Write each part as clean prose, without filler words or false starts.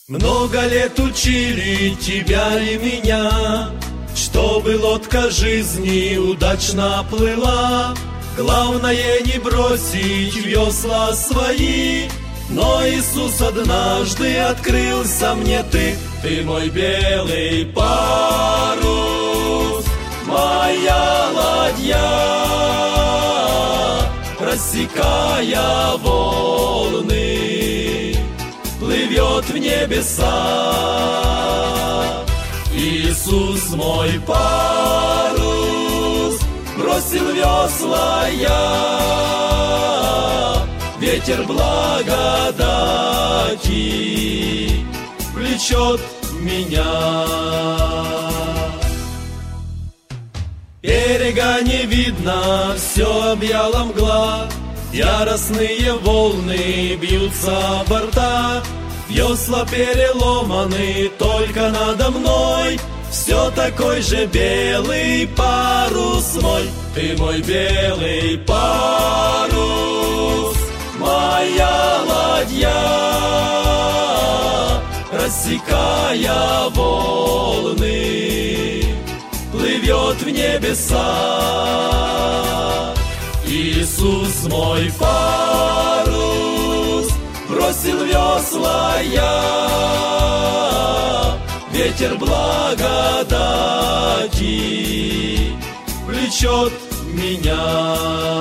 Много лет учили тебя и меня, чтобы лодка жизни удачно плыла. Главное не бросить весла свои. Но Иисус однажды открылся мне: ты мой белый парус, моя ладья, рассекая волны, плывет в небеса. Иисус мой парус, бросил весла я, ветер благодати влечет меня. Берега не видно, все объяла мгла, яростные волны бьются о борта. Весла переломаны, только надо мной все такой же белый парус мой. Ты мой белый парус, моя ладья, рассекая волны, плывет в небеса. Иисус мой парус, бросил весла я, ветер благодати влечет меня.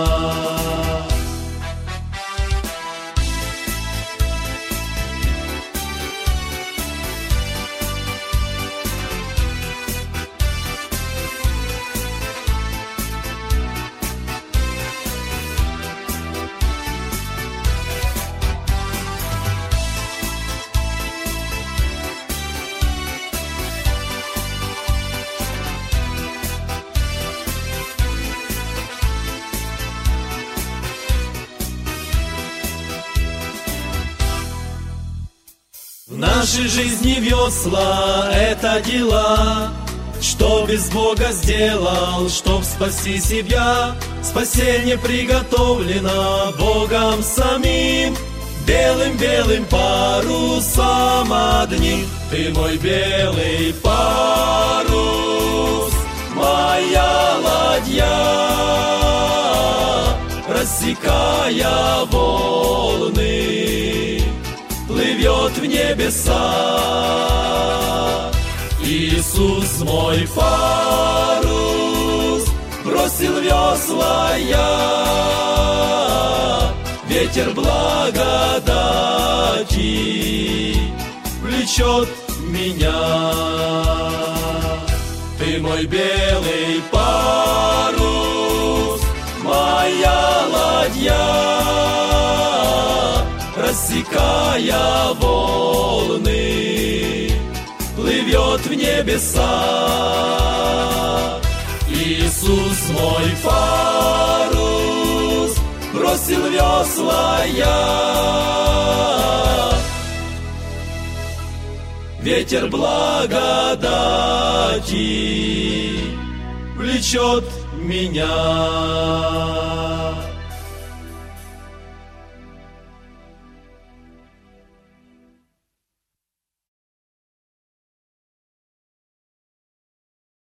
В нашей жизни весла — это дела, что без Бога сделал, чтоб спасти себя. Спасение приготовлено Богом самим, белым-белым парусом одним. Ты мой белый парус, моя ладья, рассекая волны, плывет в небеса. Иисус мой парус, бросил весла я, ветер благодати влечет меня. Ты мой белый парус, моя ладья, рассекая волны, плывет в небеса. Иисус мой парус, бросил весла я, ветер благодати влечет меня.